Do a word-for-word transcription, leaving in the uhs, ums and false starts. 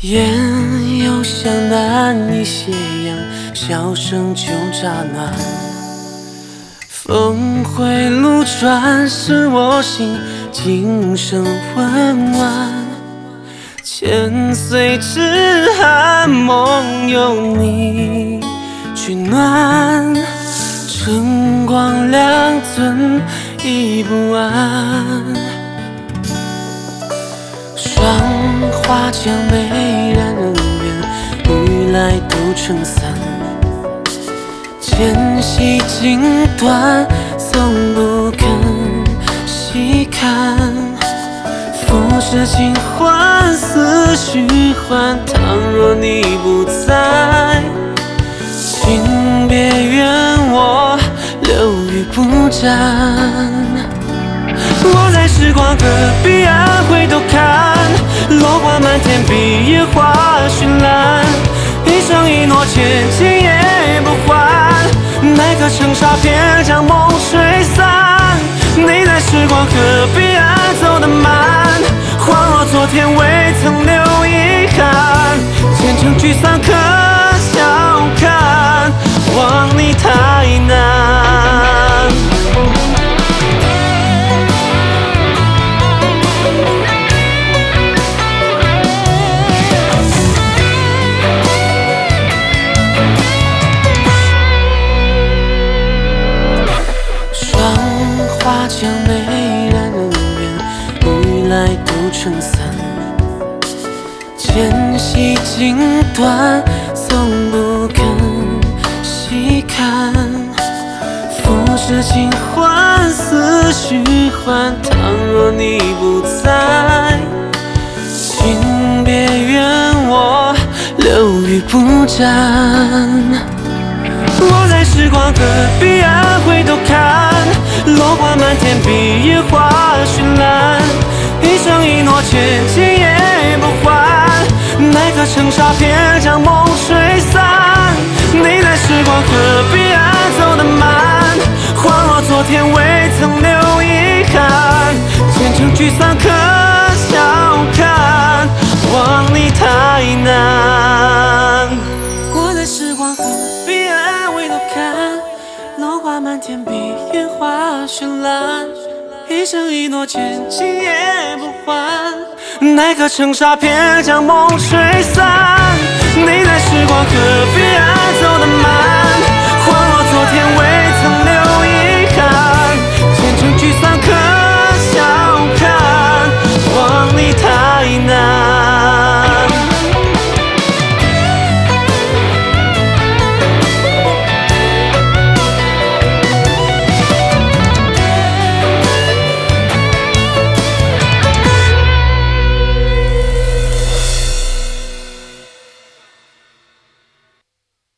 烟又像难以斜阳，笑声就乍暖。峰回路转，使我心今生温暖。千岁之寒，梦有你取暖。晨光两寸已不安，霜花将美染人缘，雨来都成伞。间隙锦短，从不肯细看。浮世尽欢，思绪换。倘若你不在，请别怨我流于不沾。我在时光的彼岸回头看，落花满天，比野花绚烂。一生一诺千金也不还，奈何成沙片将梦吹散。你在时光河彼岸走得慢，恍若昨天未曾留遗憾。前程聚散可笑看，忘你太难。花将美染人缘，雨来都成伞。间隙锦短，从不肯细看。浮世尽欢，思绪换。倘若你不在，请别怨我流于不沾。我在时光的彼岸回头看，落花满天，比野花绚烂。一生一诺千金也不还，奈何成沙片将梦吹散。你在时光河彼岸走得慢，恍若昨天未曾留遗憾。前程聚散可笑看，忘你太难。我在时光河彼岸回头看，落花满天，比野花绚烂。一生一诺千金也不还，奈何成沙片将梦吹散。你在时光河彼岸走得慢，恍若昨天未